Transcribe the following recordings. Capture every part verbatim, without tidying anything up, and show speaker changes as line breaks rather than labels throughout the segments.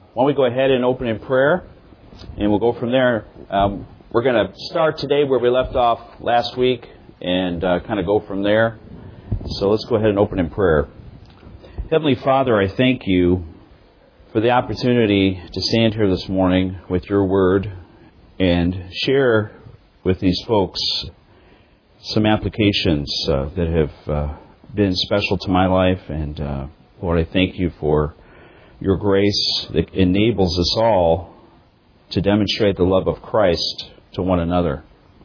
why don't we go ahead and open in prayer, and we'll go from there. Um, we're going to start today where we left off last week and uh, kind of go from there. So let's go ahead and open in prayer. Heavenly Father, I thank you for the opportunity to stand here this morning with your word and share with these folks some applications uh, that have uh, been special to my life. And uh, Lord, I thank you for your grace that enables us all to demonstrate the love of Christ to one another.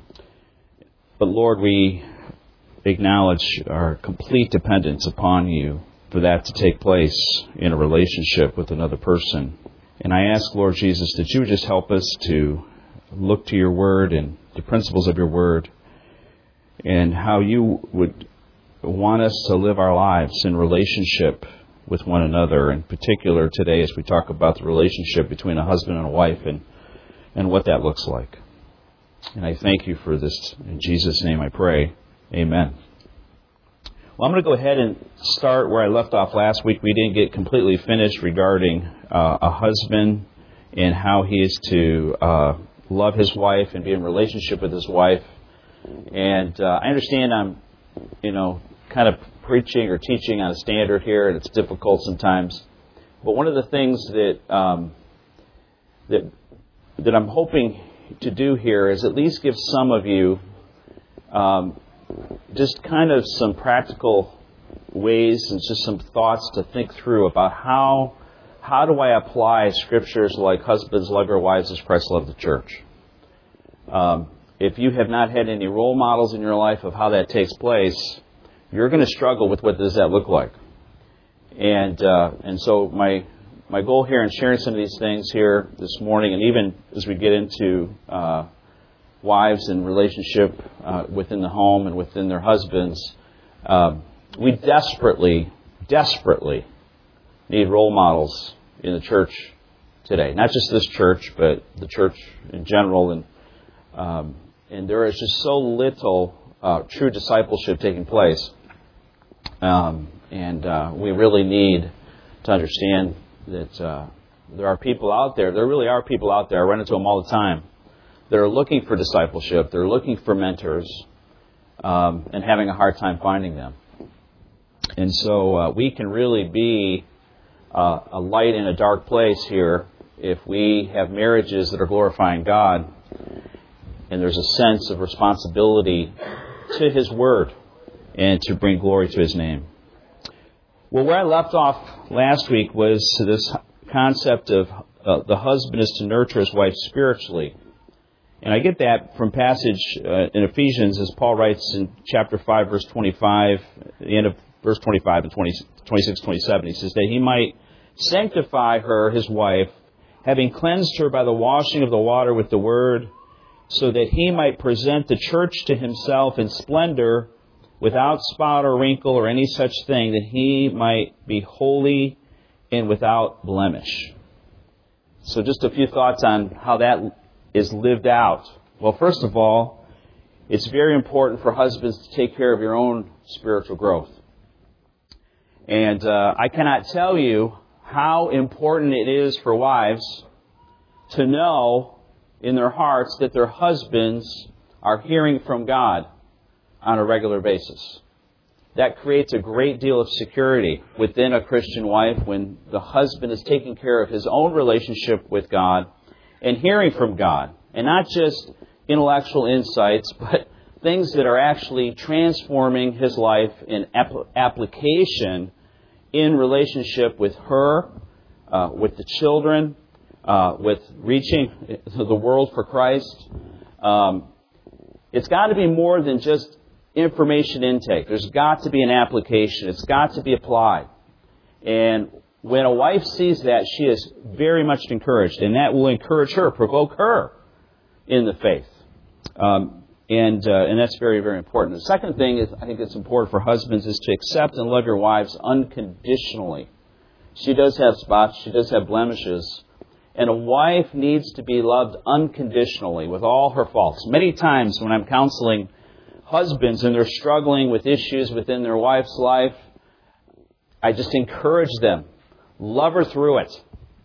But Lord, we acknowledge our complete dependence upon you for that to take place in a relationship with another person. And I ask, Lord Jesus, that you would just help us to look to your word and the principles of your word and how you would want us to live our lives in relationship with one another. In particular today as we talk about the relationship between a husband and a wife and, and what that looks like. And I thank you for this. In Jesus' name I pray. Amen. Well, I'm going to go ahead and start where I left off last week. We didn't get completely finished regarding uh, a husband and how he is to uh, love his wife and be in relationship with his wife. And uh, I understand I'm, you know, kind of preaching or teaching on a standard here, and it's difficult sometimes. But one of the things that um, that that I'm hoping to do here is at least give some of you um, just kind of some practical ways and just some thoughts to think through about how how do I apply scriptures like husbands love your wives as Christ loved the church. Um, if you have not had any role models in your life of how that takes place, you're going to struggle with what does that look like. And uh, and so my my goal here in sharing some of these things here this morning, and even as we get into uh, wives and relationship uh, within the home and within their husbands, uh, we desperately, desperately need role models in the church today. Not just this church, but the church in general. And um, and there is just so little uh, true discipleship taking place. Um, and uh, we really need to understand that uh, there are people out there, there really are people out there, I run into them all the time, that are looking for discipleship, they're looking for mentors, um, and having a hard time finding them. And so uh, we can really be uh, a light in a dark place here if we have marriages that are glorifying God, and there's a sense of responsibility to His Word and to bring glory to His name. Well, where I left off last week was this concept of uh, the husband is to nurture his wife spiritually. And I get that from passage uh, in Ephesians, as Paul writes in chapter five, verse twenty-five, at the end of verse twenty-five and twenty, twenty-six, twenty-seven. He says that he might sanctify her, his wife, having cleansed her by the washing of the water with the word, so that he might present the church to himself in splendor, without spot or wrinkle or any such thing, that he might be holy and without blemish. So just a few thoughts on how that is lived out. Well, first of all, it's very important for husbands to take care of your own spiritual growth. And uh, I cannot tell you how important it is for wives to know in their hearts that their husbands are hearing from God on a regular basis. That creates a great deal of security within a Christian wife when the husband is taking care of his own relationship with God and hearing from God. And not just intellectual insights, but things that are actually transforming his life in apl- application in relationship with her, uh, with the children, uh, with reaching the world for Christ. Um, it's got to be more than just information intake. There's got to be an application. It's got to be applied. And when a wife sees that, she is very much encouraged. And that will encourage her, provoke her in the faith. Um, and uh, and that's very, very important. The second thing is, I think it's important for husbands, is to accept and love your wives unconditionally. She does have spots. She does have blemishes. And a wife needs to be loved unconditionally with all her faults. Many times when I'm counseling husbands and they're struggling with issues within their wife's life, I just encourage them. Love her through it.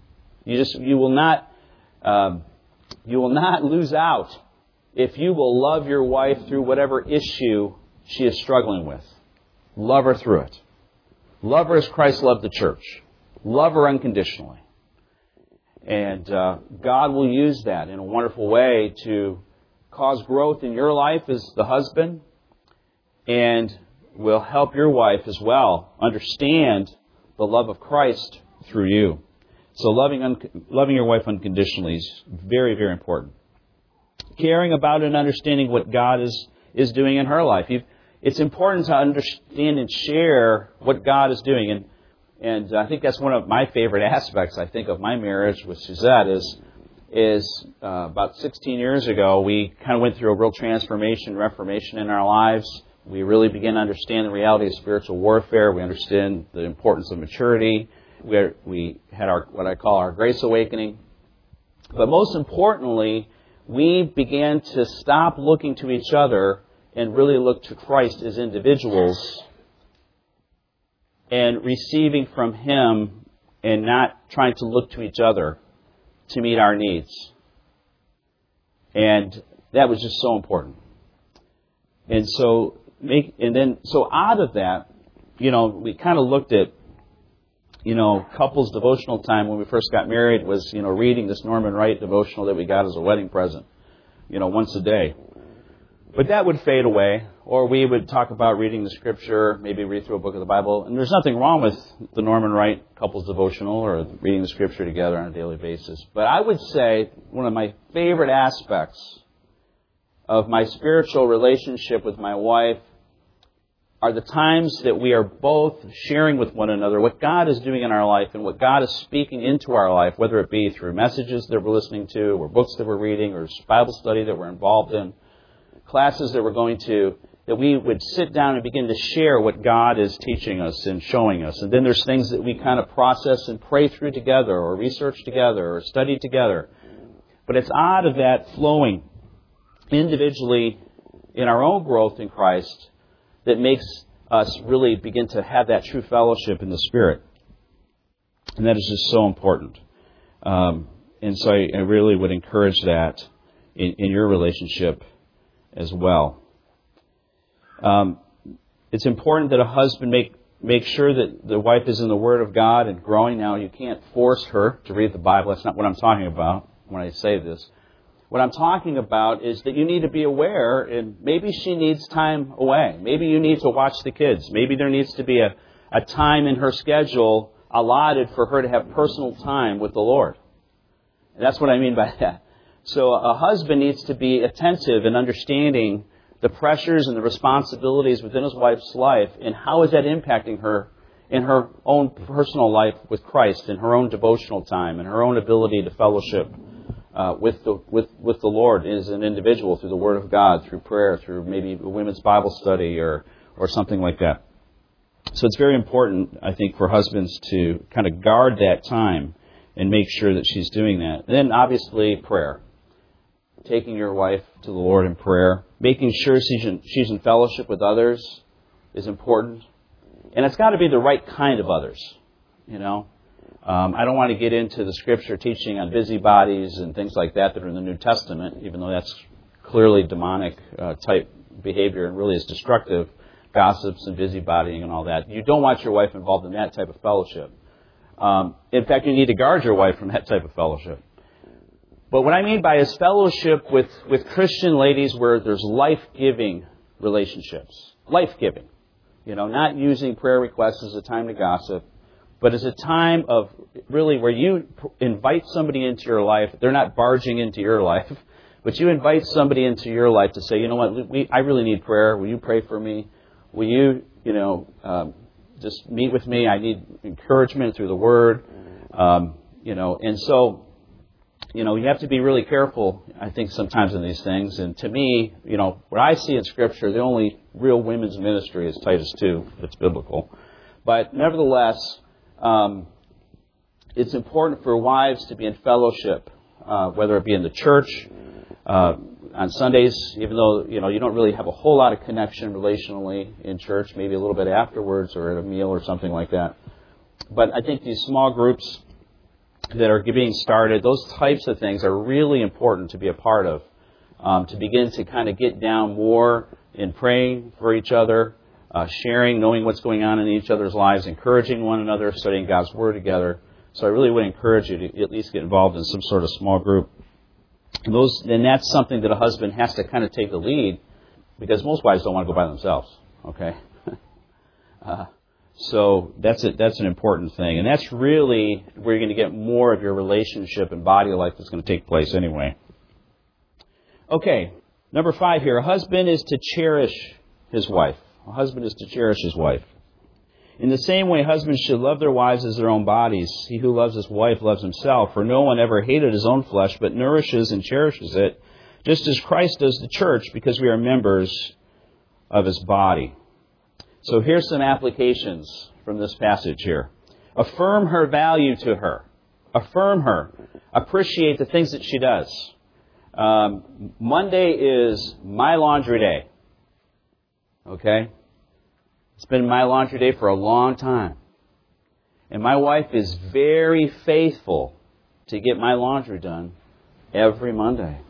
You just you will not um, you will not lose out if you will love your wife through whatever issue she is struggling with. Love her through it. Love her as Christ loved the church. Love her unconditionally. And uh, God will use that in a wonderful way to cause growth in your life as the husband, and will help your wife as well understand the love of Christ through you. So loving un- loving your wife unconditionally is very, very important. Caring about and understanding what God is, is doing in her life. You've, it's important to understand and share what God is doing. And and I think that's one of my favorite aspects, I think, of my marriage with Suzette is, is uh, about sixteen years ago, we kind of went through a real transformation, reformation in our lives. We really began to understand the reality of spiritual warfare. We understand the importance of maturity. We, are, we had our what I call our grace awakening. But most importantly, we began to stop looking to each other and really look to Christ as individuals and receiving from Him and not trying to look to each other to meet our needs. And that was just so important. And so, make, and then, so out of that, you know, we kind of looked at, you know, couples devotional time when we first got married was, you know, reading this Norman Wright devotional that we got as a wedding present, you know, once a day. But that would fade away, or we would talk about reading the Scripture, maybe read through a book of the Bible. And there's nothing wrong with the Norman Wright couples devotional or reading the Scripture together on a daily basis. But I would say one of my favorite aspects of my spiritual relationship with my wife are the times that we are both sharing with one another what God is doing in our life and what God is speaking into our life, whether it be through messages that we're listening to, or books that we're reading, or Bible study that we're involved in, classes that we're going to, that we would sit down and begin to share what God is teaching us and showing us. And then there's things that we kind of process and pray through together, or research together, or study together. But it's out of that flowing individually in our own growth in Christ that makes us really begin to have that true fellowship in the Spirit. And that is just so important. Um, and so I, I really would encourage that in, in your relationship as well. Um, it's important that a husband make make sure that the wife is in the Word of God and growing. Now, you can't force her to read the Bible. That's not what I'm talking about when I say this. What I'm talking about is that you need to be aware, and maybe she needs time away. Maybe you need to watch the kids. Maybe there needs to be a, a time in her schedule allotted for her to have personal time with the Lord. And that's what I mean by that. So a husband needs to be attentive and understanding the pressures and the responsibilities within his wife's life, and how is that impacting her in her own personal life with Christ, in her own devotional time, and her own ability to fellowship uh, with the with with the Lord as an individual through the Word of God, through prayer, through maybe a women's Bible study or or something like that. So it's very important, I think, for husbands to kind of guard that time and make sure that she's doing that. And then, obviously, prayer. Taking your wife to the Lord in prayer. Making sure she's in, she's in fellowship with others is important. And it's got to be the right kind of others, you know. Um, I don't want to get into the Scripture teaching on busybodies and things like that that are in the New Testament, even though that's clearly demonic uh, type behavior and really is destructive, gossips and busybodying and all that. You don't want your wife involved in that type of fellowship. Um, in fact, you need to guard your wife from that type of fellowship. But what I mean by is fellowship with, with Christian ladies where there's life-giving relationships. Life-giving. You know, not using prayer requests as a time to gossip, but as a time of really where you invite somebody into your life. They're not barging into your life, but you invite somebody into your life to say, you know what, we, I really need prayer. Will you pray for me? Will you, you know, um, just meet with me? I need encouragement through the Word. Um, you know, and so... You know, you have to be really careful, I think, sometimes in these things. And to me, you know, what I see in Scripture, the only real women's ministry is Titus two. It's biblical. But nevertheless, um, it's important for wives to be in fellowship, uh, whether it be in the church, uh, on Sundays, even though, you know, you don't really have a whole lot of connection relationally in church, maybe a little bit afterwards or at a meal or something like that. But I think these small groups that are being started, those types of things are really important to be a part of. Um, to begin to kind of get down more in praying for each other, uh, sharing, knowing what's going on in each other's lives, encouraging one another, studying God's Word together. So I really would encourage you to at least get involved in some sort of small group. And those, and that's something that a husband has to kind of take the lead, because most wives don't want to go by themselves. Okay, uh, so that's it. That's an important thing, and that's really where you're going to get more of your relationship and body life that's going to take place anyway. Okay, number five here. A husband is to cherish his wife. A husband is to cherish his wife. In the same way, husbands should love their wives as their own bodies. He who loves his wife loves himself, for no one ever hated his own flesh, but nourishes and cherishes it, just as Christ does the church, because we are members of his body. So here's some applications from this passage here. Affirm her value to her. Affirm her. Appreciate the things that she does. Um, Monday is my laundry day. Okay? It's been my laundry day for a long time. And my wife is very faithful to get my laundry done every Monday.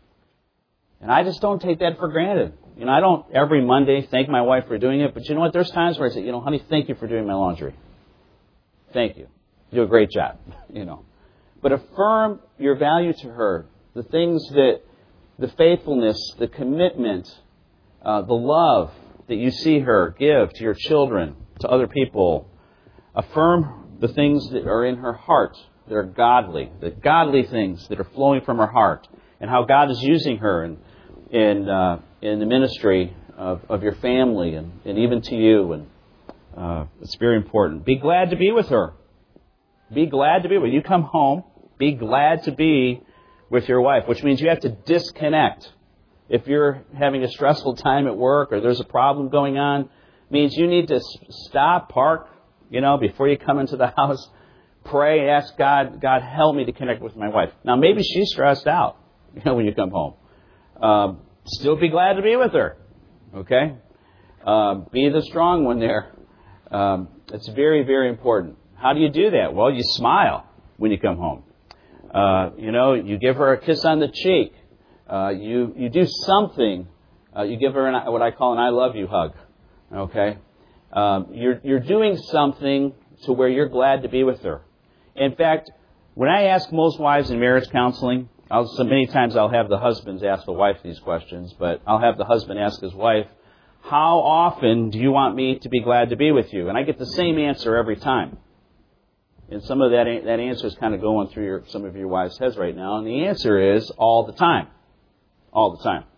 And I just don't take that for granted. You know, I don't every Monday thank my wife for doing it, but you know what? There's times where I say, you know, honey, thank you for doing my laundry. Thank you. You do a great job, you know. But affirm your value to her. The things that, the faithfulness, the commitment, uh, the love that you see her give to your children, to other people. Affirm the things that are in her heart that are godly, the godly things that are flowing from her heart, and how God is using her in in, uh, in the ministry of, of your family and, and even to you. And uh, it's very important. Be glad to be with her. Be glad to be with her. You come home, be glad to be with your wife, which means you have to disconnect. If you're having a stressful time at work or there's a problem going on, it means you need to stop, park, you know, before you come into the house, pray, ask God, God, help me to connect with my wife. Now, maybe she's stressed out, you know, when you come home. Um, still be glad to be with her, okay? Um, be the strong one there. Um, it's very, very important. How do you do that? Well, you smile when you come home. Uh, you know, you give her a kiss on the cheek. Uh, you you do something. Uh, you give her an, what I call an "I love you" hug. Okay, um, you're you're doing something to where you're glad to be with her. In fact, when I ask most wives in marriage counseling, I'll, so many times I'll have the husbands ask the wife these questions, but I'll have the husband ask his wife, "How often do you want me to be glad to be with you?" And I get the same answer every time. And some of that that answer is kind of going through your, some of your wives' heads right now. And the answer is all the time. All the time.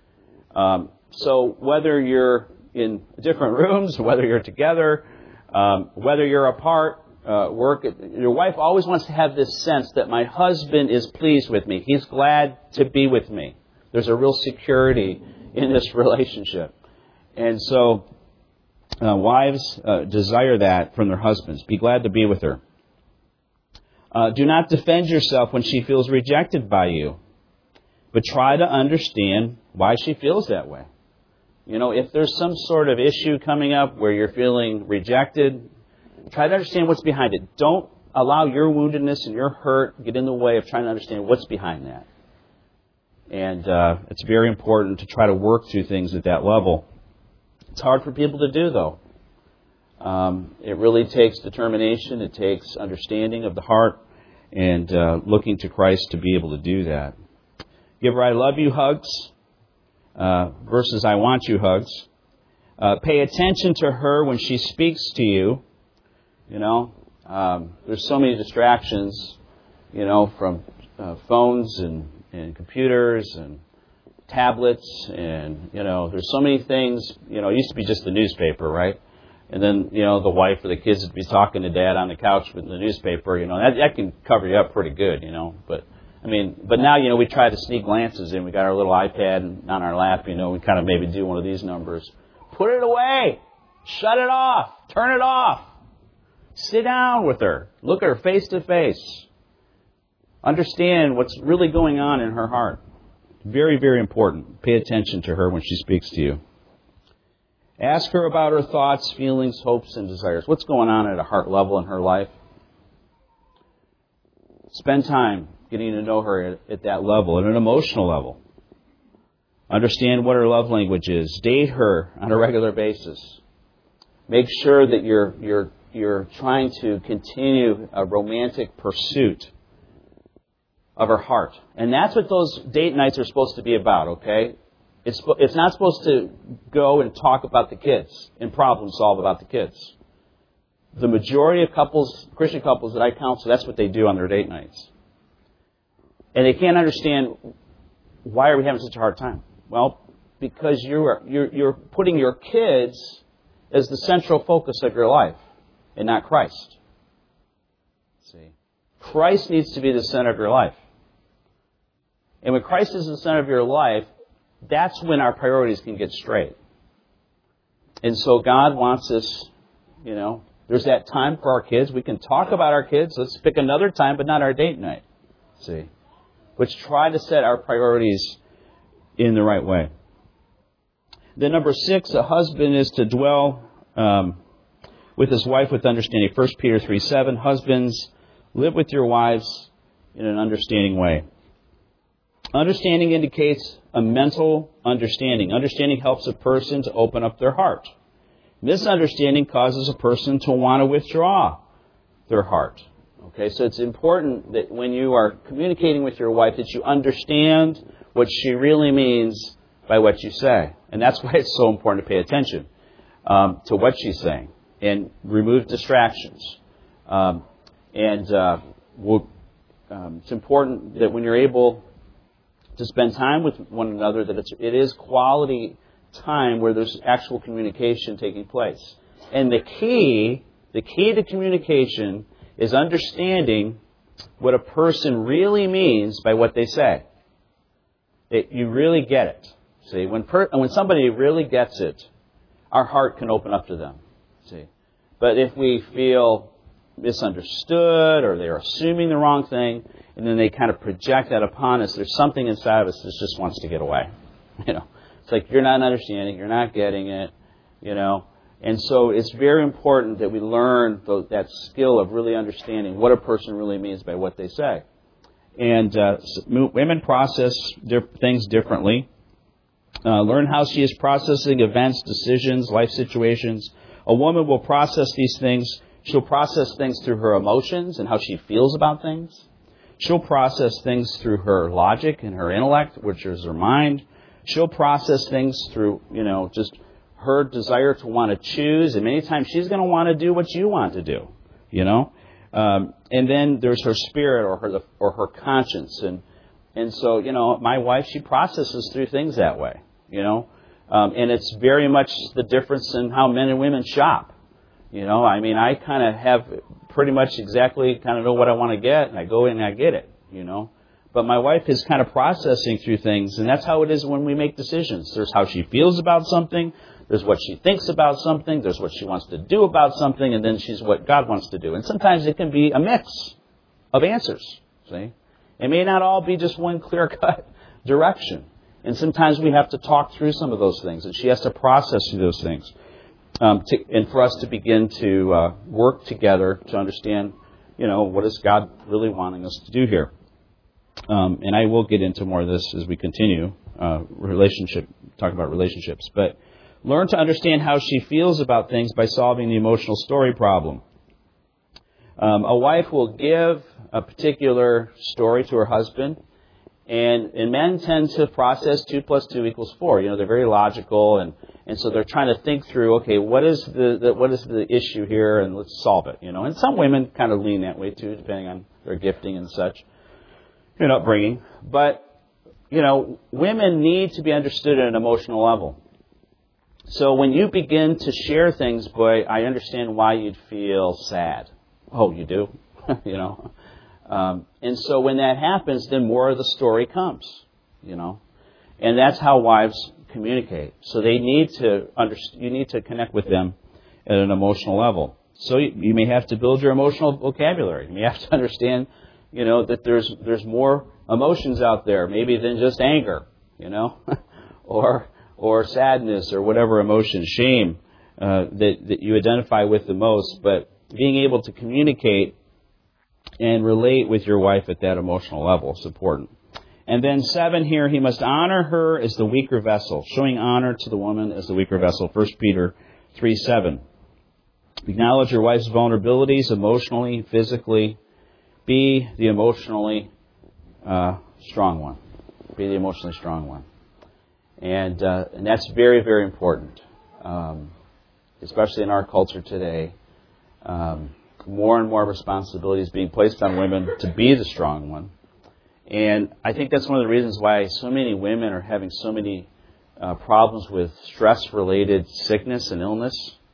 Um, so whether you're in different rooms, whether you're together, um, whether you're apart, uh, work, your wife always wants to have this sense that my husband is pleased with me. He's glad to be with me. There's a real security in this relationship. And so uh, wives uh, desire that from their husbands. Be glad to be with her. Uh, do not defend yourself when she feels rejected by you, but try to understand why she feels that way. You know, if there's some sort of issue coming up where you're feeling rejected, try to understand what's behind it. Don't allow your woundedness and your hurt get in the way of trying to understand what's behind that. And uh, it's very important to try to work through things at that level. It's hard for people to do, though. Um, it really takes determination. It takes understanding of the heart and uh, looking to Christ to be able to do that. Give her I love you hugs uh, versus I want you hugs. Uh, pay attention to her when she speaks to you. You know, um, there's so many distractions, you know, from uh, phones and, and computers and tablets and, you know, there's so many things. You know, it used to be just the newspaper, right? And then, you know, the wife or the kids would be talking to dad on the couch with the newspaper. You know, that, that can cover you up pretty good, you know. But, I mean, but now, you know, we try to sneak glances in. We got our little iPad on our lap, you know. We kind of maybe do one of these numbers. Put it away. Shut it off. Turn it off. Sit down with her. Look at her face to face. Understand what's really going on in her heart. Very, very important. Pay attention to her when she speaks to you. Ask her about her thoughts, feelings, hopes, and desires. What's going on at a heart level in her life? Spend time getting to know her at, at that level, at an emotional level. Understand what her love language is. Date her on a regular basis. Make sure that you're you're you're trying to continue a romantic pursuit of her heart. And that's what those date nights are supposed to be about, okay? It's it's not supposed to go and talk about the kids and problem solve about the kids. The majority of couples, Christian couples that I counsel, that's what they do on their date nights. And they can't understand, why are we having such a hard time? Well, because you're you're, you're putting your kids as the central focus of your life and not Christ. See, Christ needs to be the center of your life. And when Christ is the center of your life, that's when our priorities can get straight. And so God wants us, you know, there's that time for our kids. We can talk about our kids. Let's pick another time, but not our date night. See? Let's try to set our priorities in the right way. Then number six, a husband is to dwell um, with his wife with understanding. First Peter three seven, husbands, live with your wives in an understanding way. Understanding indicates a mental understanding. Understanding helps a person to open up their heart. Misunderstanding causes a person to want to withdraw their heart. Okay, so it's important that when you are communicating with your wife that you understand what she really means by what you say. And that's why it's so important to pay attention um, to what she's saying and remove distractions. Um, and uh, we'll, um, it's important that when you're able to spend time with one another, that it's, it is quality time where there's actual communication taking place. And the key, the key to communication is understanding what a person really means by what they say. It, you really get it. See, when per, when somebody really gets it, our heart can open up to them. See, but if we feel misunderstood or they're assuming the wrong thing, and then they kind of project that upon us, there's something inside of us that just wants to get away. You know, it's like you're not understanding, you're not getting it. You know, and so it's very important that we learn th- that skill of really understanding what a person really means by what they say. And uh, women process their things differently. Uh, learn how she is processing events, decisions, life situations. A woman will process these things. She'll process things through her emotions and how she feels about things. She'll process things through her logic and her intellect, which is her mind. She'll process things through, you know, just her desire to want to choose. And many times she's going to want to do what you want to do, you know. Um, and then there's her spirit or her or her conscience. And and so, you know, my wife, she processes through things that way, you know. Um, and it's very much the difference in how men and women shop. You know, I mean, I kind of have pretty much exactly kind of know what I want to get, and I go in and I get it, you know. But my wife is kind of processing through things, and that's how it is when we make decisions. There's how she feels about something, there's what she thinks about something, there's what she wants to do about something, and then she's what God wants to do. And sometimes it can be a mix of answers, see. It may not all be just one clear-cut direction. And sometimes we have to talk through some of those things, and she has to process through those things. Um, to, and for us to begin to uh, work together to understand, you know, what is God really wanting us to do here. Um, and I will get into more of this as we continue, uh, relationship, talk about relationships. But learn to understand how she feels about things by solving the emotional story problem. Um, a wife will give a particular story to her husband, and, and men tend to process two plus two equals four. You know, they're very logical, and, and so they're trying to think through, okay, what is the, the what is the issue here, and let's solve it. You know, and some women kind of lean that way too, depending on their gifting and such, and upbringing. But you know, women need to be understood at an emotional level. So when you begin to share things, boy, I understand why you'd feel sad. Oh, you do, you know. Um, and so when that happens, then more of the story comes, you know. And that's how wives communicate. So they need to understand, you need to connect with them at an emotional level. So you, you may have to build your emotional vocabulary. You may have to understand, you know, that there's there's more emotions out there, maybe than just anger, you know, or or sadness or whatever emotion, shame uh, that that you identify with the most. But being able to communicate and relate with your wife at that emotional level. It's important. And then seven here, he must honor her as the weaker vessel, showing honor to the woman as the weaker vessel. First Peter three seven. Acknowledge your wife's vulnerabilities emotionally, physically. Be the emotionally uh, strong one. Be the emotionally strong one. And uh, and that's very, very important, um, especially in our culture today. Um, more and more responsibility is being placed on women to be the strong one. And I think that's one of the reasons why so many women are having so many uh, problems with stress-related sickness and illness,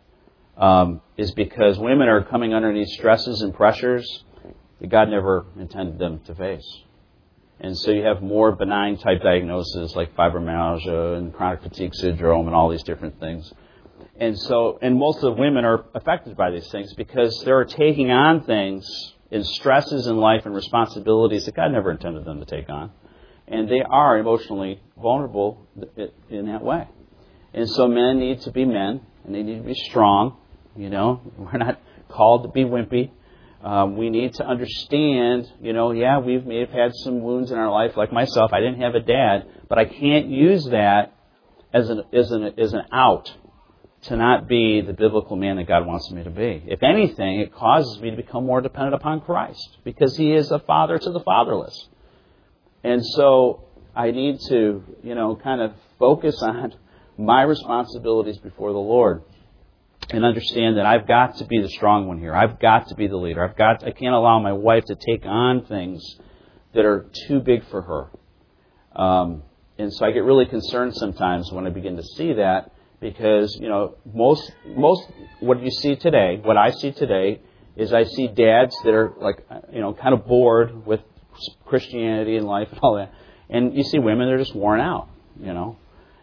um, is because women are coming underneath stresses and pressures that God never intended them to face. And so you have more benign type diagnoses like fibromyalgia and chronic fatigue syndrome and all these different things. And so, and most of the women are affected by these things because they're taking on things and stresses in life and responsibilities that God never intended them to take on. And they are emotionally vulnerable in that way. And so men need to be men, and they need to be strong. You know, we're not called to be wimpy. Um, we need to understand, you know, yeah, we may have had some wounds in our life, like myself. I didn't have a dad, but I can't use that as an as an as an out to not be the biblical man that God wants me to be. If anything, it causes me to become more dependent upon Christ because He is a father to the fatherless. And so I need to, you know, kind of focus on my responsibilities before the Lord and understand that I've got to be the strong one here. I've got to be the leader. I've got. I can't allow my wife to take on things that are too big for her. Um, and so I get really concerned sometimes when I begin to see that. Because, you know, most, most, what you see today, what I see today, is I see dads that are, like, you know, kind of bored with Christianity and life and all that. And you see women that are just worn out, you know.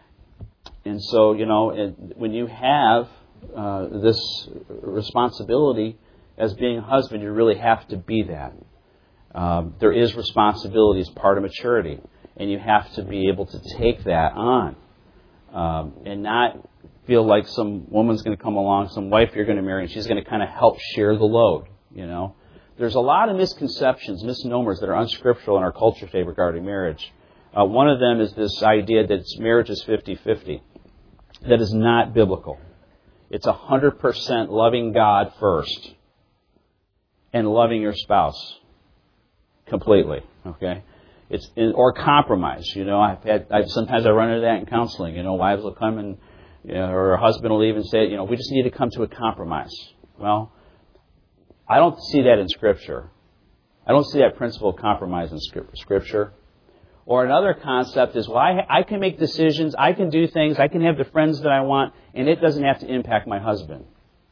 And so, you know, it, when you have uh, this responsibility as being a husband, you really have to be that. Um, there is responsibility as part of maturity. And you have to be able to take that on. Um, and not feel like some woman's going to come along, some wife you're going to marry, and she's going to kind of help share the load, you know. There's a lot of misconceptions, misnomers that are unscriptural in our culture today regarding marriage. Uh, one of them is this idea that marriage is fifty-fifty. That is not biblical. It's one hundred percent loving God first and loving your spouse completely, okay? It's in, or compromise. You know, I've had. I've, sometimes I run into that in counseling. You know, wives will come and, you know, or a husband will even say, you know, we just need to come to a compromise. Well, I don't see that in Scripture. I don't see that principle of compromise in Scripture. Or another concept is, well, I, I can make decisions, I can do things, I can have the friends that I want, and it doesn't have to impact my husband.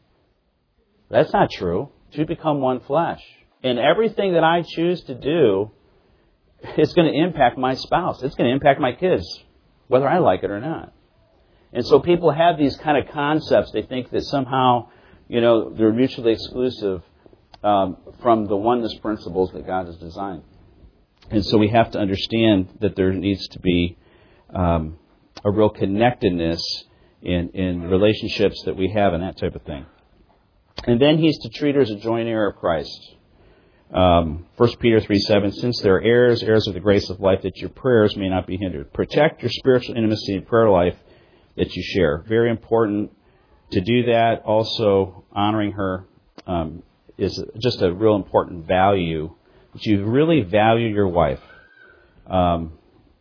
That's not true. Two become one flesh, and everything that I choose to do, it's going to impact my spouse. It's going to impact my kids, whether I like it or not. And so people have these kind of concepts. They think that somehow, you know, they're mutually exclusive um, from the oneness principles that God has designed. And so we have to understand that there needs to be um, a real connectedness in, in relationships that we have and that type of thing. And then he's to treat her as a joint heir of Christ. Um, First Peter three seven, since there are heirs, heirs of the grace of life, that your prayers may not be hindered. Protect your spiritual intimacy and prayer life that you share. Very important to do that. Also, honoring her um, is just a real important value, that you really value your wife. Um,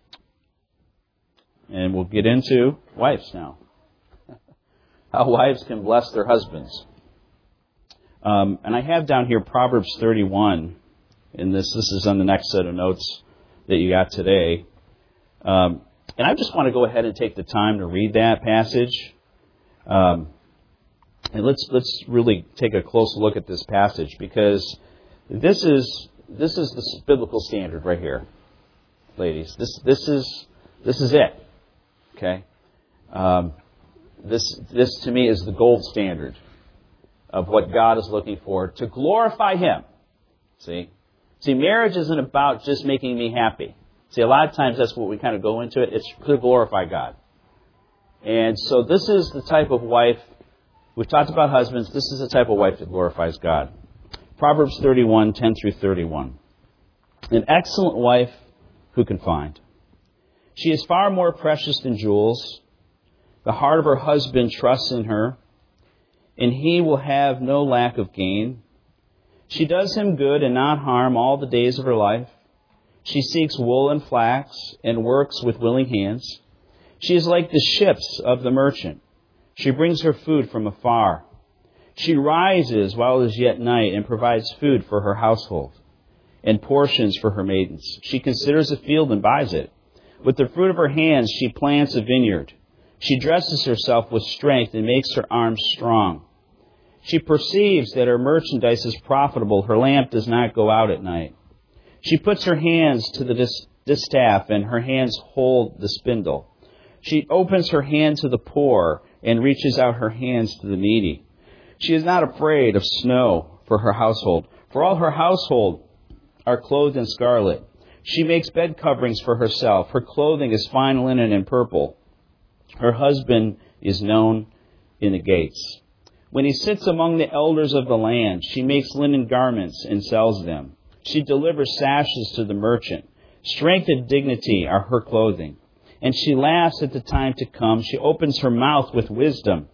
and we'll get into wives now. How wives can bless their husbands. Um, and I have down here Proverbs thirty-one, and this this is on the next set of notes that you got today. Um, and I just want to go ahead and take the time to read that passage. Um, and let's let's really take a close look at this passage, because this is this is the biblical standard right here, ladies. This this is this is it. Okay. Um, this this to me is the gold standard of what God is looking for to glorify Him. See? See, marriage isn't about just making me happy. See, a lot of times that's what we kind of go into it. It's to glorify God. And so this is the type of wife, we've talked about husbands, this is the type of wife that glorifies God. Proverbs thirty-one, ten through thirty-one. An excellent wife who can find? She is far more precious than jewels. The heart of her husband trusts in her, and he will have no lack of gain. She does him good and not harm all the days of her life. She seeks wool and flax and works with willing hands. She is like the ships of the merchant. She brings her food from afar. She rises while it is yet night and provides food for her household and portions for her maidens. She considers a field and buys it. With the fruit of her hands she plants a vineyard. She dresses herself with strength and makes her arms strong. She perceives that her merchandise is profitable. Her lamp does not go out at night. She puts her hands to the distaff, and her hands hold the spindle. She opens her hand to the poor and reaches out her hands to the needy. She is not afraid of snow for her household, for all her household are clothed in scarlet. She makes bed coverings for herself. Her clothing is fine linen and purple. Her husband is known in the gates. When he sits among the elders of the land, she makes linen garments and sells them. She delivers sashes to the merchant. Strength and dignity are her clothing. And she laughs at the time to come. She opens her mouth with wisdom.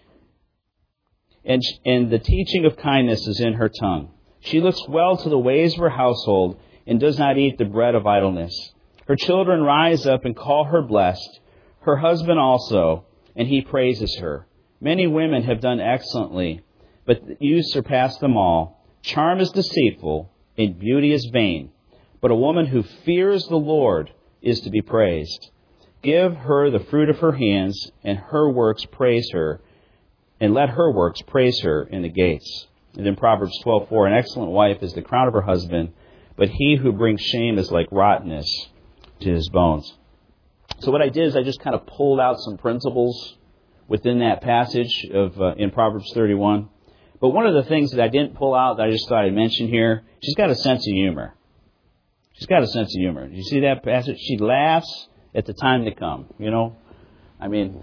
And, and the teaching of kindness is in her tongue. She looks well to the ways of her household and does not eat the bread of idleness. Her children rise up and call her blessed. Her husband also, and he praises her. Many women have done excellently, but you surpass them all. Charm is deceitful, and beauty is vain. But a woman who fears the Lord is to be praised. Give her the fruit of her hands, and her works praise her, and let her works praise her in the gates. And then Proverbs twelve four, an excellent wife is the crown of her husband, but he who brings shame is like rottenness to his bones. So what I did is I just kind of pulled out some principles within that passage of uh, in Proverbs thirty-one. But one of the things that I didn't pull out that I just thought I'd mention here, she's got a sense of humor. She's got a sense of humor. You see that passage? She laughs at the time to come. You know, I mean,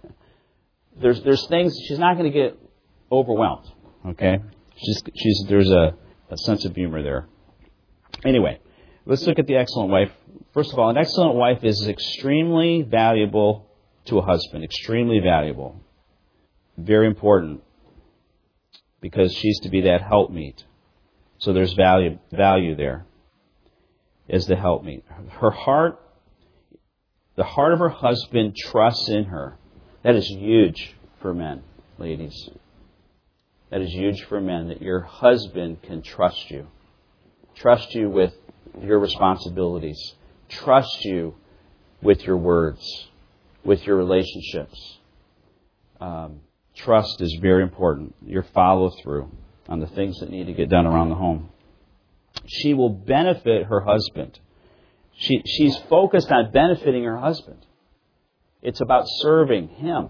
there's there's things she's not going to get overwhelmed. Okay, she's she's there's a, a sense of humor there. Anyway, let's look at the excellent wife. First of all, an excellent wife is extremely valuable to a husband. Extremely valuable. Very important. Because she's to be that helpmeet. So there's value value there as the helpmeet. Her heart, the heart of her husband trusts in her. That is huge for men, ladies. That is huge for men, that your husband can trust you. Trust you with your responsibilities. Trust you with your words, with your relationships. Um, trust is very important. Your follow-through on the things that need to get done around the home. She will benefit her husband. She, she's focused on benefiting her husband. It's about serving him.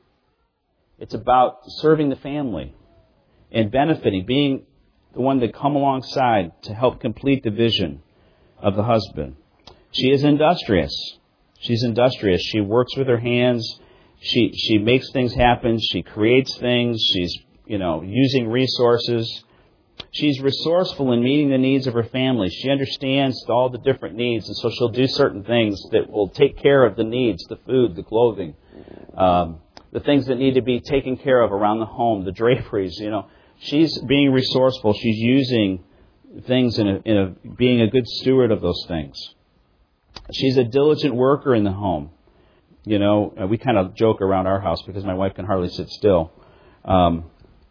It's about serving the family and benefiting, being the one to come alongside to help complete the vision of the husband. She is industrious. She's industrious. She works with her hands. She she makes things happen. She creates things. She's, you know, using resources. She's resourceful in meeting the needs of her family. She understands all the different needs, and so she'll do certain things that will take care of the needs, the food, the clothing, um, the things that need to be taken care of around the home, the draperies, you know. She's being resourceful. She's using things in a, in a being a good steward of those things. She's a diligent worker in the home. You know, we kind of joke around our house because my wife can hardly sit still. Um,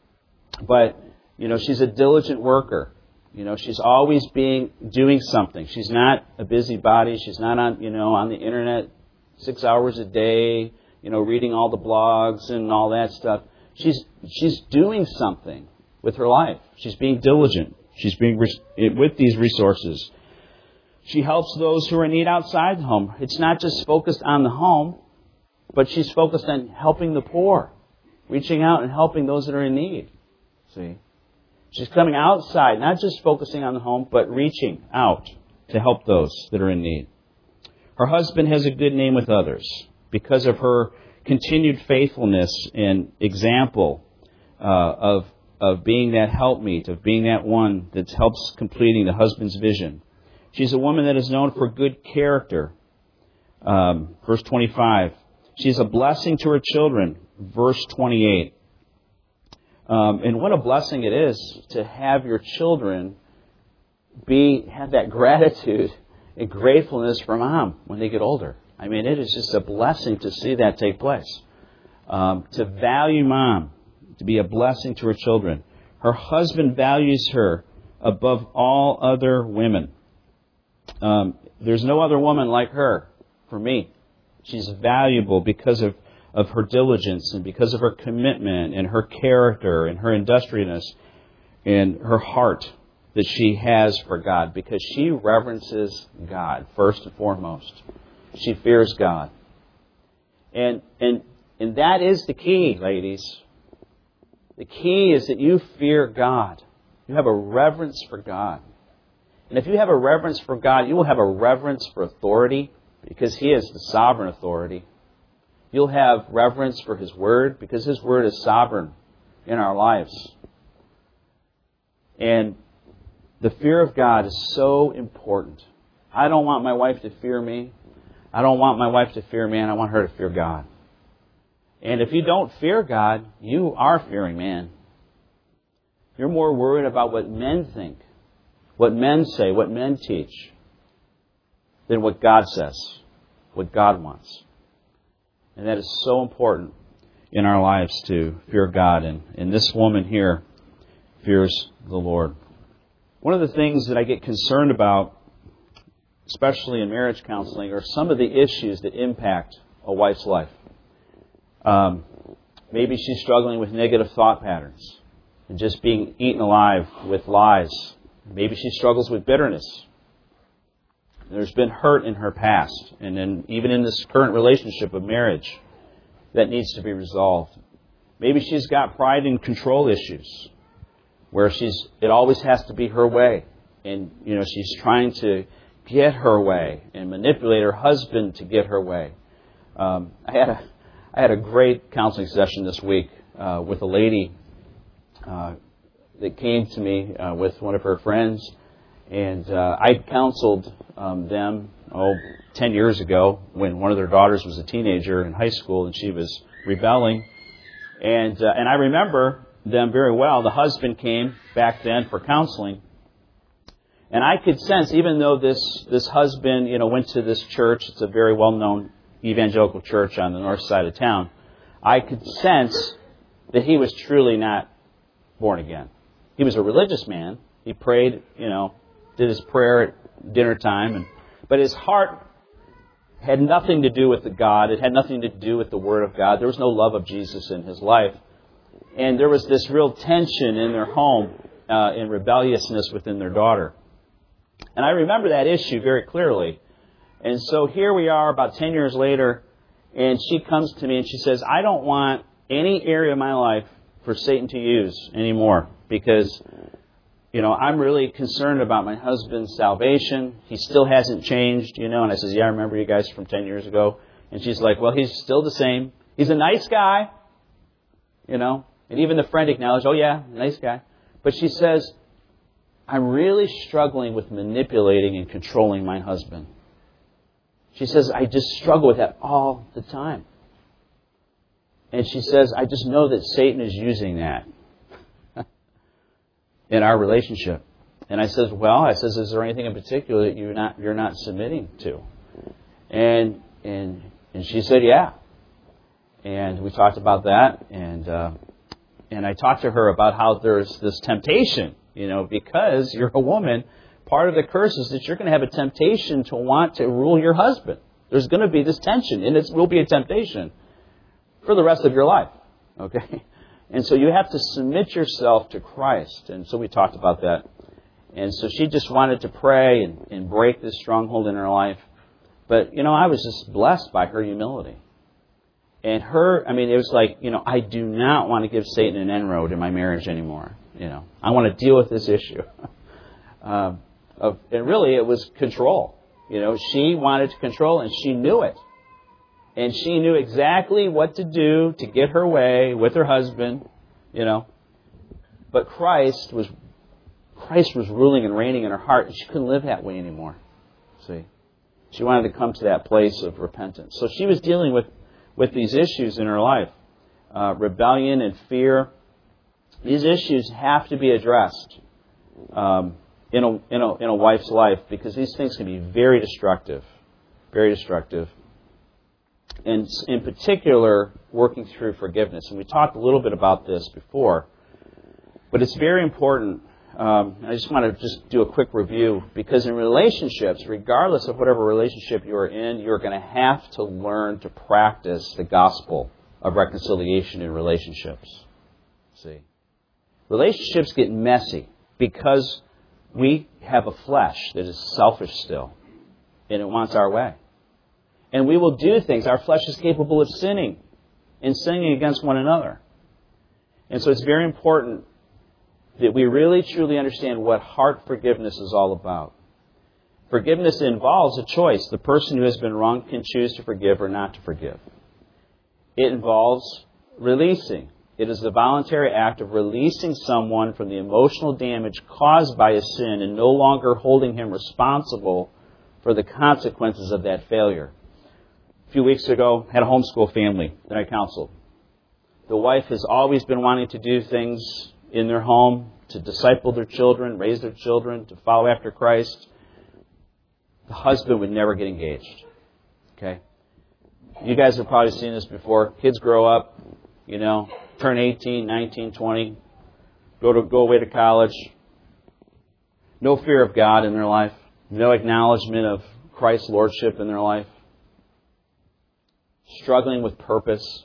but, you know, she's a diligent worker. You know, she's always being doing something. She's not a busybody. She's not on, you know, on the internet six hours a day, you know, reading all the blogs and all that stuff. She's she's doing something with her life. She's being diligent. She's being res- with these resources. She helps those who are in need outside the home. It's not just focused on the home, but she's focused on helping the poor, reaching out and helping those that are in need. See? She's coming outside, not just focusing on the home, but reaching out to help those that are in need. Her husband has a good name with others because of her continued faithfulness and example uh, of of being that helpmeet, of being that one that helps completing the husband's vision. She's a woman that is known for good character. Um, verse twenty-five. She's a blessing to her children. Verse twenty-eight. Um, and what a blessing it is to have your children be have that gratitude and gratefulness for mom when they get older. I mean, it is just a blessing to see that take place. Um, to value mom, to be a blessing to her children. Her husband values her above all other women. Um, there's no other woman like her for me. She's valuable because of, of her diligence and because of her commitment and her character and her industriousness and her heart that she has for God, because she reverences God first and foremost. She fears God. And and and that is the key, ladies. The key is that you fear God. You have a reverence for God. And if you have a reverence for God, you will have a reverence for authority, because He is the sovereign authority. You'll have reverence for His Word, because His Word is sovereign in our lives. And the fear of God is so important. I don't want my wife to fear me. I don't want my wife to fear man. I want her to fear God. And if you don't fear God, you are fearing man. You're more worried about what men think, what men say, what men teach, than what God says, what God wants. And that is so important in our lives, to fear God. And, and this woman here fears the Lord. One of the things that I get concerned about, especially in marriage counseling, are some of the issues that impact a wife's life. Um, maybe she's struggling with negative thought patterns and just being eaten alive with lies. Maybe she struggles with bitterness. There's been hurt in her past, and then even in this current relationship of marriage, that needs to be resolved. Maybe she's got pride and control issues, where she's it always has to be her way, and you know she's trying to get her way and manipulate her husband to get her way. Um, I had a I had a great counseling session this week uh, with a lady uh, that came to me uh, with one of her friends, and uh, I counseled um, them oh ten years ago when one of their daughters was a teenager in high school and she was rebelling, and uh, and I remember them very well. The husband came back then for counseling, and I could sense, even though this this husband you know went to this church, it's a very well known evangelical church on the north side of town, I could sense that he was truly not born again. He was a religious man. He prayed, you know, did his prayer at dinner time, and but his heart had nothing to do with the God. It had nothing to do with the Word of God. There was no love of Jesus in his life. And there was this real tension in their home, uh, and rebelliousness within their daughter. And I remember that issue very clearly. And so here we are about ten years later, and she comes to me and she says, I don't want any area of my life for Satan to use anymore, because, you know, I'm really concerned about my husband's salvation. He still hasn't changed, you know. And I says, yeah, I remember you guys from ten years ago. And she's like, well, he's still the same. He's a nice guy, you know. And even the friend acknowledged, oh, yeah, nice guy. But she says, I'm really struggling with manipulating and controlling my husband. She says, I just struggle with that all the time. And she says, I just know that Satan is using that in our relationship. And I says, well, I says, is there anything in particular that you're not you're not submitting to? And and and she said, yeah. And we talked about that, and uh, and I talked to her about how there's this temptation, you know, because you're a woman. Part of the curse is that you're going to have a temptation to want to rule your husband. There's going to be this tension, and it will be a temptation for the rest of your life. Okay? And so you have to submit yourself to Christ. And so we talked about that. And so she just wanted to pray and, and break this stronghold in her life. But, you know, I was just blessed by her humility. And her, I mean, it was like, you know, I do not want to give Satan an inroad in my marriage anymore. You know, I want to deal with this issue. um, Of, and really, it was control. You know, she wanted to control, and she knew it. And she knew exactly what to do to get her way with her husband, you know. But Christ was Christ was ruling and reigning in her heart, and she couldn't live that way anymore. See? She wanted to come to that place of repentance. So she was dealing with, with these issues in her life. Uh, rebellion and fear. These issues have to be addressed um, in, a, in, a, in a wife's life, because these things can be very destructive. Very destructive. And in particular, working through forgiveness. And we talked a little bit about this before. But it's very important. Um, I just want to just do a quick review, because in relationships, regardless of whatever relationship you're in, you're going to have to learn to practice the gospel of reconciliation in relationships. See, relationships get messy because we have a flesh that is selfish still, and it wants our way. And we will do things. Our flesh is capable of sinning and sinning against one another. And so it's very important that we really truly understand what heart forgiveness is all about. Forgiveness involves a choice. The person who has been wronged can choose to forgive or not to forgive. It involves releasing. It is the voluntary act of releasing someone from the emotional damage caused by a sin and no longer holding him responsible for the consequences of that failure. A few weeks ago, I had a homeschool family that I counseled. The wife has always been wanting to do things in their home, to disciple their children, raise their children, to follow after Christ. The husband would never get engaged. Okay? You guys have probably seen this before. Kids grow up, you know, turn eighteen, nineteen, twenty, go to go away to college. No fear of God in their life. No acknowledgement of Christ's lordship in their life. Struggling with purpose.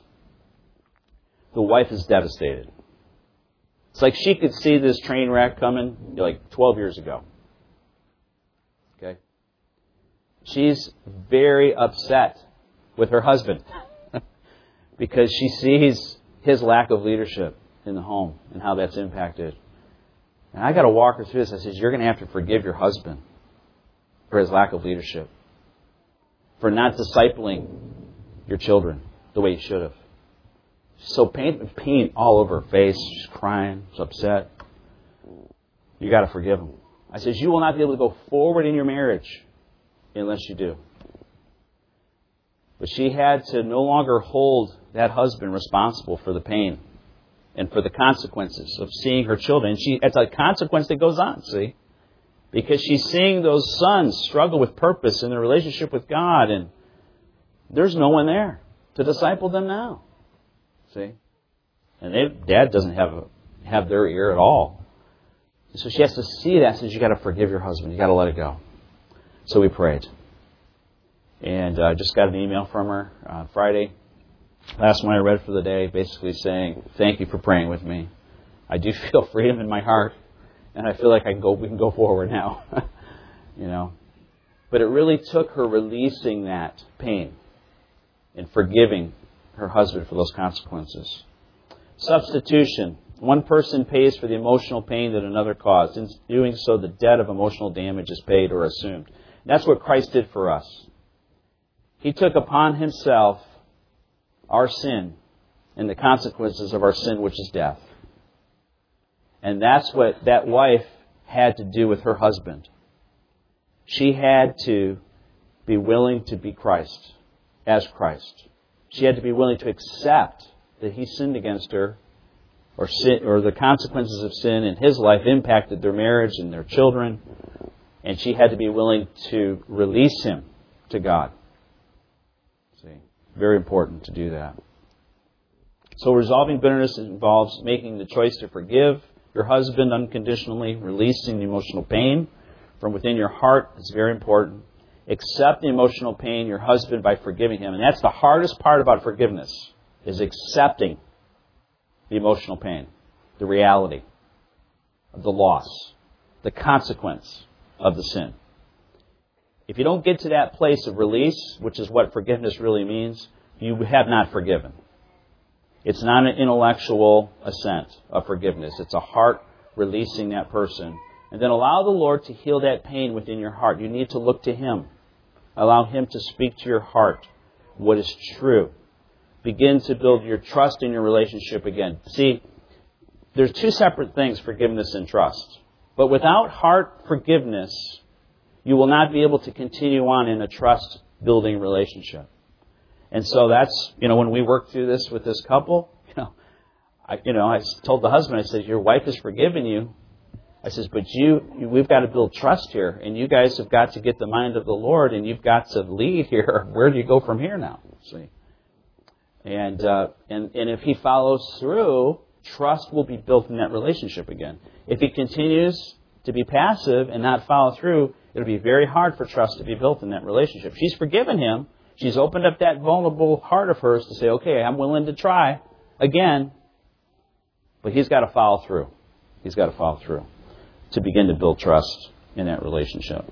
The wife is devastated. It's like she could see this train wreck coming like twelve years ago. Okay? She's very upset with her husband because she sees his lack of leadership in the home and how that's impacted. And I got to walk her through this. I said, you're going to have to forgive your husband for his lack of leadership, for not discipling your children the way you should have. So pain, pain all over her face. She's crying. She's upset. You got to forgive him. I said, you will not be able to go forward in your marriage unless you do. But she had to no longer hold that husband responsible for the pain and for the consequences of seeing her children. And she, it's a consequence that goes on, see? Because she's seeing those sons struggle with purpose in their relationship with God, and there's no one there to disciple them now. See? And they, Dad doesn't have a, have their ear at all. And so she has to see that and says, you got to forgive your husband. You got to let it go. So we prayed. And I uh, just got an email from her uh, Friday. Last one I read for the day, basically saying, thank you for praying with me. I do feel freedom in my heart, and I feel like I can go. We can go forward now. You know. But it really took her releasing that pain and forgiving her husband for those consequences. Substitution. One person pays for the emotional pain that another caused. In doing so, the debt of emotional damage is paid or assumed. That's what Christ did for us. He took upon himself our sin and the consequences of our sin, which is death. And that's what that wife had to do with her husband. She had to be willing to be Christ, as Christ. She had to be willing to accept that he sinned against her, or sin, or the consequences of sin in his life impacted their marriage and their children, and she had to be willing to release him to God. See, very important to do that. So resolving bitterness involves making the choice to forgive your husband unconditionally, releasing the emotional pain from within your heart. It's very important. Accept the emotional pain your husband by forgiving him. And that's the hardest part about forgiveness, is accepting the emotional pain, the reality of the loss, the consequence of the sin. If you don't get to that place of release, which is what forgiveness really means, you have not forgiven. It's not an intellectual assent of forgiveness. It's a heart releasing that person. And then allow the Lord to heal that pain within your heart. You need to look to Him. Allow Him to speak to your heart what is true. Begin to build your trust in your relationship again. See, there's two separate things, forgiveness and trust. But without heart forgiveness, you will not be able to continue on in a trust-building relationship. And so that's, you know, when we worked through this with this couple, you know, I, you know, I told the husband, I said, your wife has forgiven you. I says, but you, you, we've got to build trust here, and you guys have got to get the mind of the Lord, and you've got to lead here. Where do you go from here now? See, and uh, and and if he follows through, trust will be built in that relationship again. If he continues to be passive and not follow through, it'll be very hard for trust to be built in that relationship. She's forgiven him. She's opened up that vulnerable heart of hers to say, okay, I'm willing to try again, but he's got to follow through. He's got to follow through to begin to build trust in that relationship.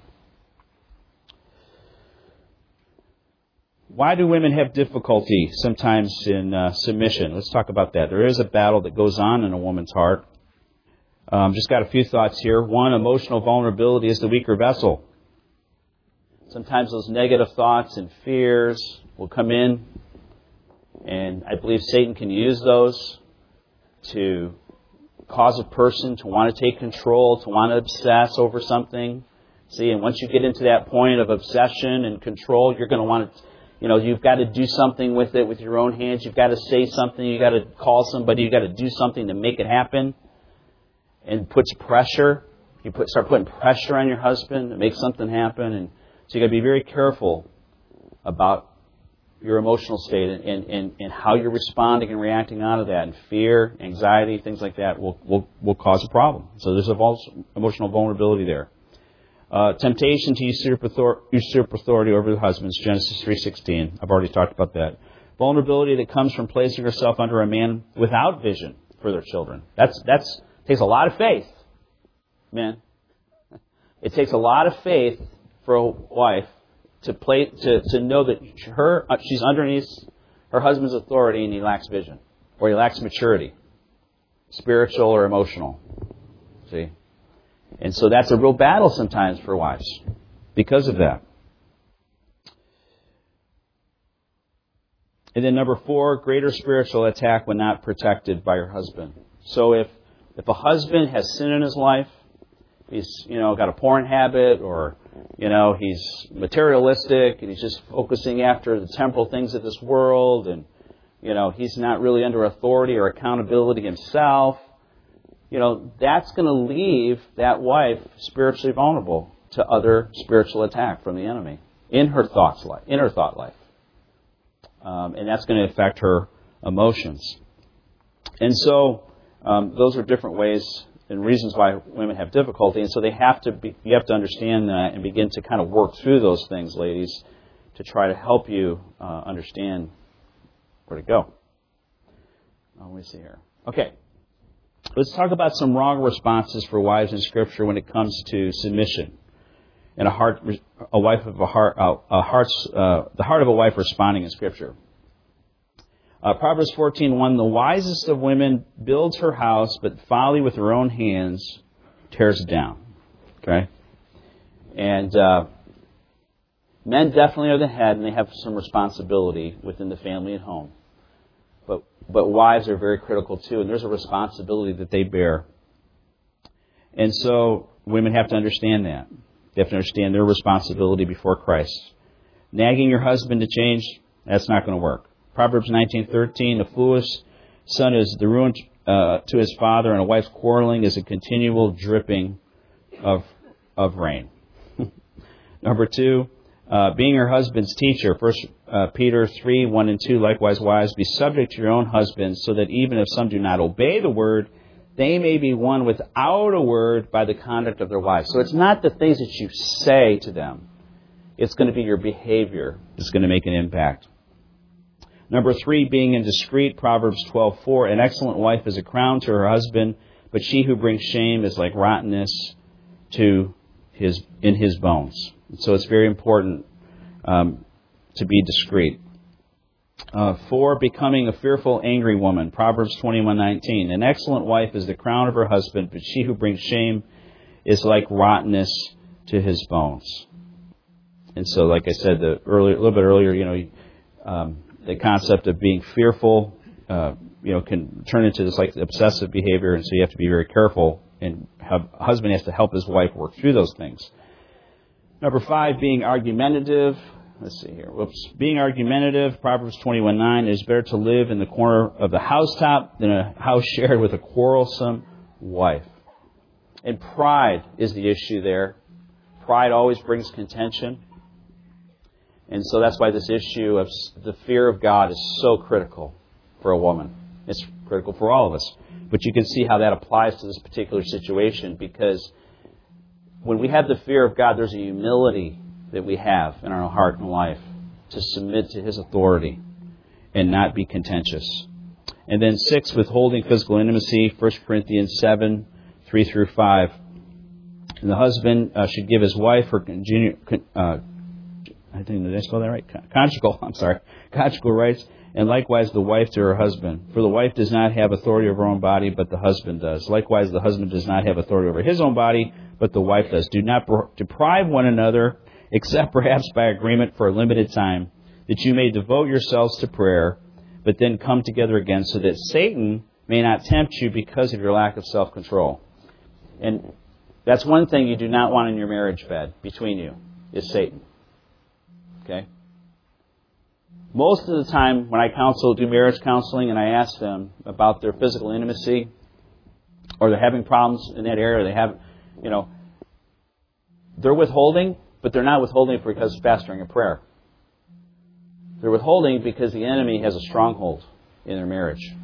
Why do women have difficulty sometimes in uh, submission? Let's talk about that. There is a battle that goes on in a woman's heart. Um, just got a few thoughts here. One, emotional vulnerability is the weaker vessel. Sometimes those negative thoughts and fears will come in, and I believe Satan can use those to cause a person to want to take control, to want to obsess over something. See, and once you get into that point of obsession and control, you're going to want to, you know, you've got to do something with it with your own hands. You've got to say something. You've got to call somebody. You've got to do something to make it happen. And puts pressure. You put, start putting pressure on your husband to make something happen. And so you've got to be very careful about your emotional state and, and, and, and how you're responding and reacting out of that. And fear, anxiety, things like that will, will, will cause a problem. So there's a vul- emotional vulnerability there. Uh, temptation to usurp authority, usurp authority over the husbands, Genesis three sixteen. I've already talked about that. Vulnerability that comes from placing herself under a man without vision for their children. That's that's takes a lot of faith, man. It takes a lot of faith for a wife to play to, to know that her she's underneath her husband's authority and he lacks vision or he lacks maturity, spiritual or emotional. See? And so that's a real battle sometimes for wives because of that. And then number four, greater spiritual attack when not protected by your husband. So if if a husband has sin in his life, he's, you know, got a porn habit, or, you know, he's materialistic and he's just focusing after the temporal things of this world, and, you know, he's not really under authority or accountability himself, you know, that's going to leave that wife spiritually vulnerable to other spiritual attack from the enemy in her thoughts life, in her thought life. Um, and that's going to affect her emotions. And so um, those are different ways and reasons why women have difficulty. And so they have to be, you have to understand that and begin to kind of work through those things, ladies, to try to help you uh, understand where to go. Oh, let me see here. Okay. Let's talk about some wrong responses for wives in Scripture when it comes to submission and a heart, a wife of a heart, uh, a heart's, uh, the heart of a wife responding in Scripture. Uh, Proverbs fourteen one, the wisest of women builds her house, but folly with her own hands tears it down. Okay? And uh, men definitely are the head, and they have some responsibility within the family and home. But but wives are very critical too, and there's a responsibility that they bear. And so women have to understand that. They have to understand their responsibility before Christ. Nagging your husband to change, that's not going to work. Proverbs nineteen thirteen, a foolish son is the ruin uh, to his father, and a wife's quarreling is a continual dripping of of rain. Number two, uh, being her husband's teacher. First uh, Peter three, one and two, likewise, wives, be subject to your own husbands, so that even if some do not obey the word, they may be won without a word by the conduct of their wives. So it's not the things that you say to them. It's going to be your behavior that's going to make an impact. Number three, being indiscreet. Proverbs twelve four, an excellent wife is a crown to her husband, but she who brings shame is like rottenness to his in his bones. So it's very important um, to be discreet. Uh, four, becoming a fearful, angry woman. Proverbs twenty-one nineteen, an excellent wife is the crown of her husband, but she who brings shame is like rottenness to his bones. And so, like I said the earlier, a little bit earlier, you know, um, the concept of being fearful uh, you know, can turn into this like obsessive behavior, and so you have to be very careful, and have, a husband has to help his wife work through those things. Number five, being argumentative. Let's see here. Whoops. Being argumentative, Proverbs twenty-one nine, it is better to live in the corner of the housetop than a house shared with a quarrelsome wife. And pride is the issue there. Pride always brings contention. And so that's why this issue of the fear of God is so critical for a woman. It's critical for all of us. But you can see how that applies to this particular situation, because when we have the fear of God, there's a humility that we have in our heart and life to submit to His authority and not be contentious. And then six, withholding physical intimacy, First Corinthians seven, three through five. And the husband uh, should give his wife her congenial, uh, I think, did I spell that right? Conjugal, I'm sorry, conjugal rights, and likewise the wife to her husband. For the wife does not have authority over her own body, but the husband does. Likewise, the husband does not have authority over his own body, but the wife does. Do not deprive one another, except perhaps by agreement for a limited time, that you may devote yourselves to prayer, but then come together again, so that Satan may not tempt you because of your lack of self-control. And that's one thing you do not want in your marriage bed between you, is Satan. Okay? Most of the time when I counsel, do marriage counseling, and I ask them about their physical intimacy, or they're having problems in that area, they have, you know, they're withholding, but they're not withholding because of fasting and prayer. They're withholding because the enemy has a stronghold in their marriage.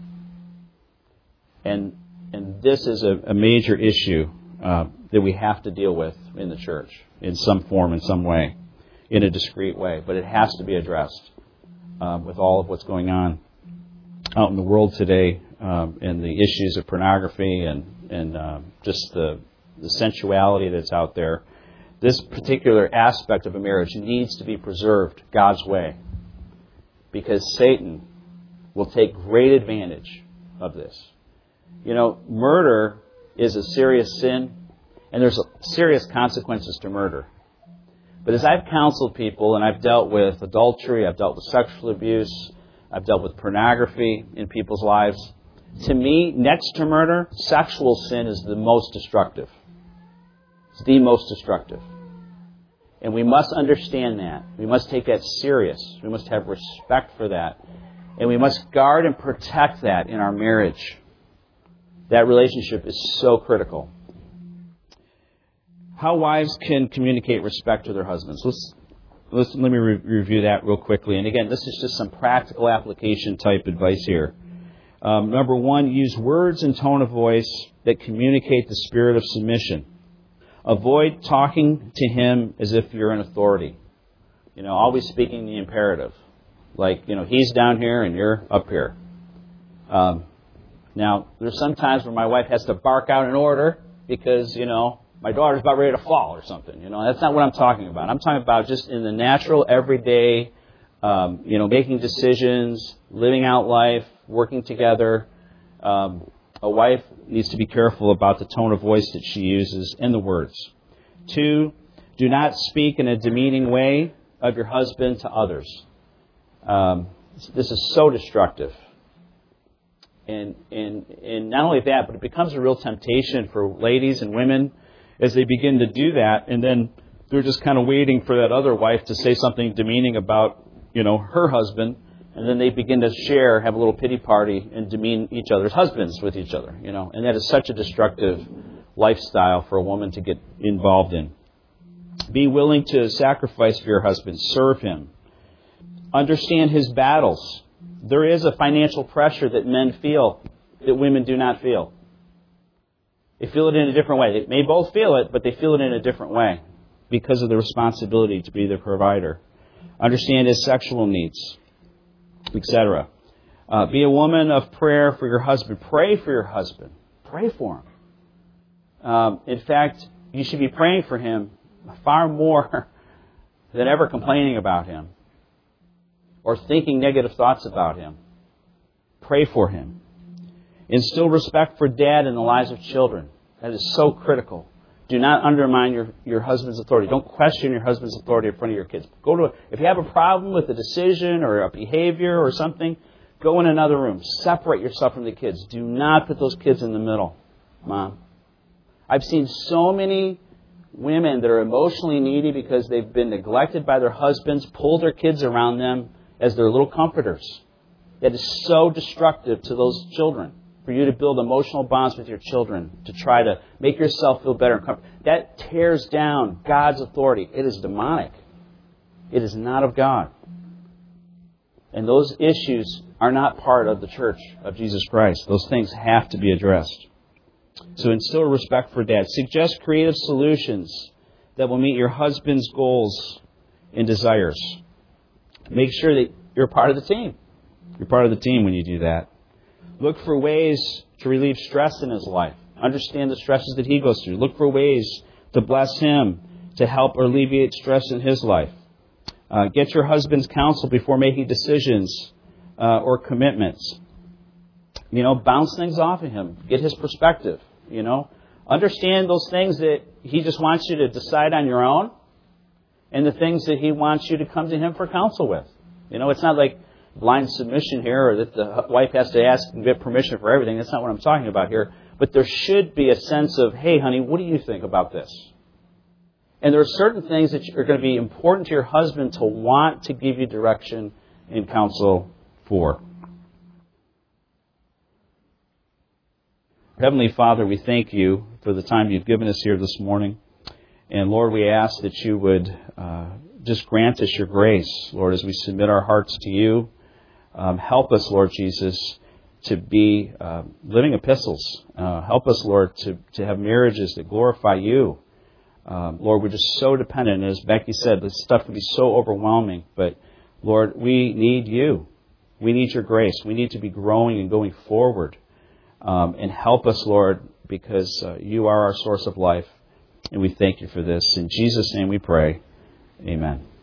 And and this is a, a major issue uh, that we have to deal with in the church in some form, in some way, in a discreet way. But it has to be addressed uh, with all of what's going on out in the world today, um, and the issues of pornography and, and uh, just the, the sensuality that's out there. This particular aspect of a marriage needs to be preserved God's way, because Satan will take great advantage of this. You know, murder is a serious sin, and there's serious consequences to murder. But as I've counseled people, and I've dealt with adultery, I've dealt with sexual abuse, I've dealt with pornography in people's lives, to me, next to murder, sexual sin is the most destructive. It's the most destructive. And we must understand that. We must take that serious. We must have respect for that. And we must guard and protect that in our marriage. That relationship is so critical. How wives can communicate respect to their husbands. Let's, let's let me re- review that real quickly. And again, this is just some practical application type advice here. Um, number one, use words and tone of voice that communicate the spirit of submission. Avoid talking to him as if you're an authority. You know, always speaking the imperative. Like, you know, he's down here and you're up here. Um, now, there's some times where my wife has to bark out an order because, you know, my daughter's about ready to fall or something. You know, that's not what I'm talking about. I'm talking about just in the natural, everyday, um, you know, making decisions, living out life, working together. Um, a wife needs to be careful about the tone of voice that she uses and the words. Two, do not speak in a demeaning way of your husband to others. Um, this is so destructive. And, and, and not only that, but it becomes a real temptation for ladies and women as they begin to do that, and then they're just kind of waiting for that other wife to say something demeaning about, you know, her husband, and then they begin to share, have a little pity party, and demean each other's husbands with each other, you know. And that is such a destructive lifestyle for a woman to get involved in. Be willing to sacrifice for your husband. Serve him. Understand his battles. There is a financial pressure that men feel that women do not feel. They feel it in a different way. They may both feel it, but they feel it in a different way because of the responsibility to be the provider. Understand his sexual needs, et cetera. Uh, be a woman of prayer for your husband. Pray for your husband. Pray for him. Um, in fact, you should be praying for him far more than ever complaining about him or thinking negative thoughts about him. Pray for him. Instill respect for dad in the lives of children. That is so critical. Do not undermine your, your husband's authority. Don't question your husband's authority in front of your kids. Go to if you have a problem with a decision or a behavior or something, Go in another room. Separate yourself from the kids. Do not put those kids in the middle, Mom. I've seen so many women that are emotionally needy because they've been neglected by their husbands, pull their kids around them as their little comforters. That is so destructive to those children. For you to build emotional bonds with your children, to try to make yourself feel better and comfortable. That tears down God's authority. It is demonic. It is not of God. And those issues are not part of the church of Jesus Christ. Those things have to be addressed. So instill respect for dad. Suggest creative solutions that will meet your husband's goals and desires. Make sure that you're part of the team. You're part of the team when you do that. Look for ways to relieve stress in his life. Understand the stresses that he goes through. Look for ways to bless him, to help alleviate stress in his life. Uh, get your husband's counsel before making decisions uh, or commitments. You know, bounce things off of him. Get his perspective, you know. Understand those things that he just wants you to decide on your own and the things that he wants you to come to him for counsel with. You know, it's not like blind submission here, or that the wife has to ask and get permission for everything. That's not what I'm talking about here. But there should be a sense of, hey, honey, what do you think about this? And there are certain things that are going to be important to your husband to want to give you direction and counsel for. Heavenly Father, we thank you for the time you've given us here this morning. And Lord, we ask that you would uh, just grant us your grace, Lord, as we submit our hearts to you. Um, help us, Lord Jesus, to be uh, living epistles. Uh, help us, Lord, to, to have marriages that glorify you. Um, Lord, we're just so dependent. And as Becky said, this stuff can be so overwhelming. But, Lord, we need you. We need your grace. We need to be growing and going forward. Um, and help us, Lord, because uh, you are our source of life. And we thank you for this. In Jesus' name we pray. Amen.